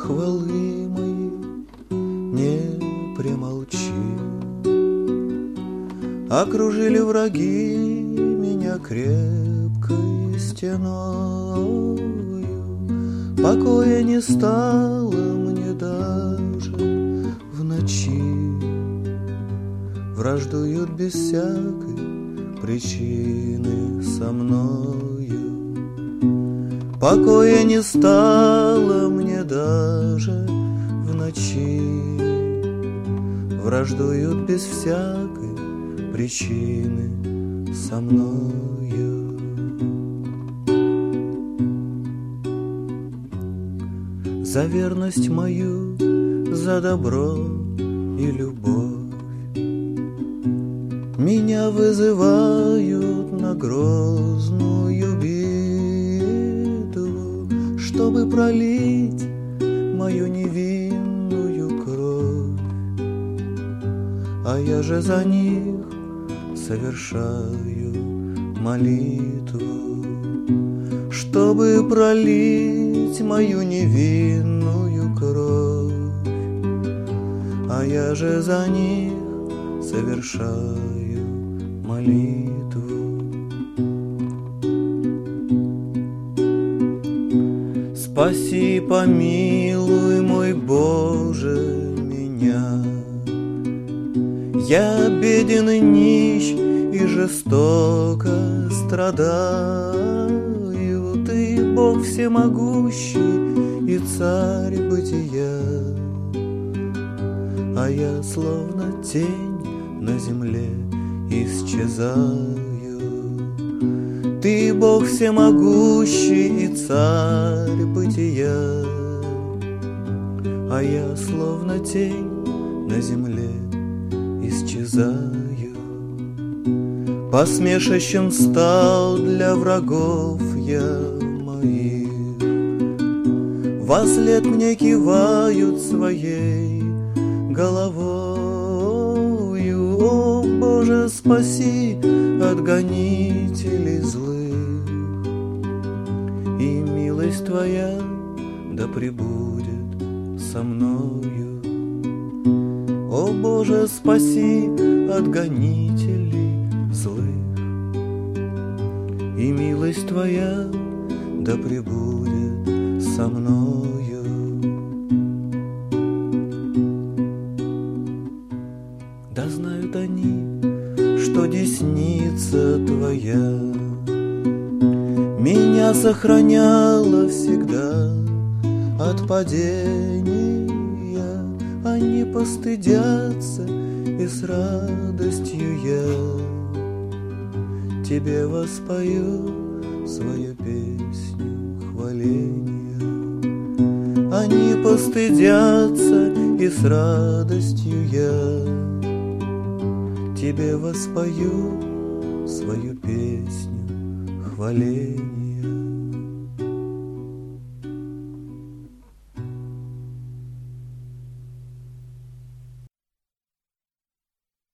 хвалы мои не премолчи. Окружили враги меня крепкой стеною, покоя не стало мне даже в ночи. Враждуют без всякой причины со мною, покоя не стало мне даже в ночи. Враждуют без всякой причины со мною. За верность мою, за добро и любовь меня вызывают на грозную битву, чтобы пролить мою невинную кровь. А я же за них совершаю молитву, чтобы пролить мою невинную кровь. А я же за них совершаю молитву. Спаси, помилуй, мой Боже, меня. Я беден и нищ и жестоко страдаю. Ты Бог всемогущий и царь бытия, а я словно тень на земле исчезаю. Ты Бог всемогущий и царь бытия, а я словно тень на земле исчезаю. Посмешищем стал для врагов я моих, вослед мне кивают своей головою. О, Боже, спаси от гонителей злых, и милость Твоя да пребудет со мною. О, Боже, спаси от гонителей злых, и милость Твоя да пребудет со мною. Да знают они, что десница Твоя меня сохраняла всегда от падения. Они постыдятся, и с радостью я Тебе воспою свою песню хваления. Они постыдятся, и с радостью я Тебе воспою свою песню хваления.